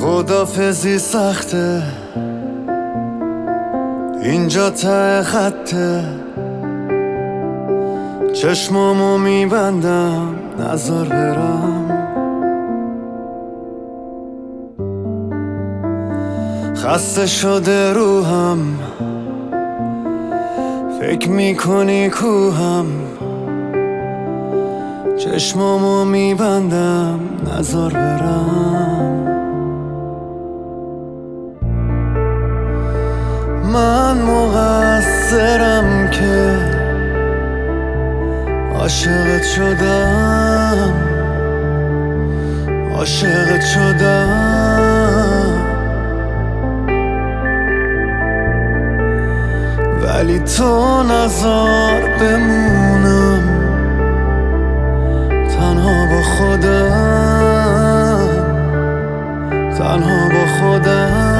خدافزی سخته، اینجا ته خطه، چشمامو میبندم نذار برم. خسته شده روحم، فکر میکنی کوهم، چشمامو میبندم نذار برم. من مقصرم که عاشقت شدم، عاشقت شدم، ولی تو نذار بمونم تنها با خودم، تنها با خودم.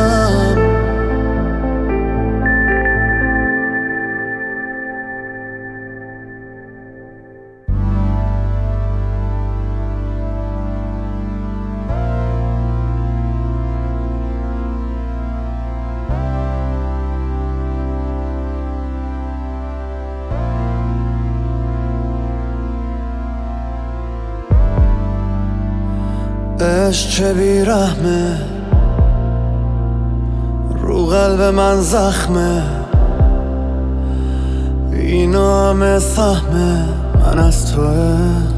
عشق چه بیرحمه، رو قلب من زخمه، اینا همه سهمه من از توه.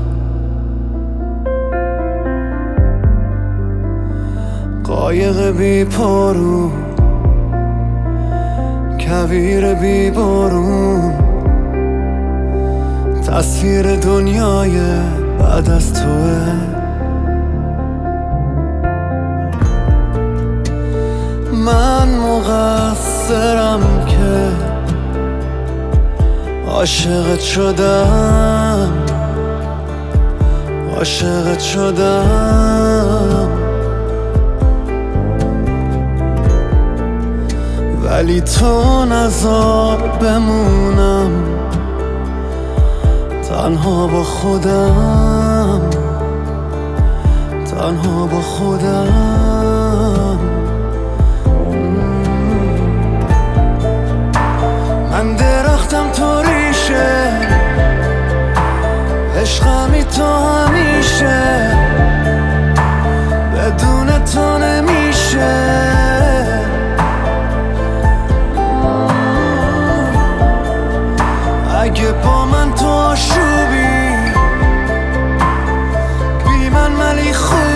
قایق بی پارو، کویر بی بارون، تصویر دنیای بعد از توه. من مقصرم که عاشقت شدم، عاشقت شدم، ولی تو نذار بمونم تنها با خودم، تنها با خودم. من درختم تو ریشه، عشقمی تو همیشه، بدون تو نمیشه. اگه با من تو آشوبی، بی من ولی خوب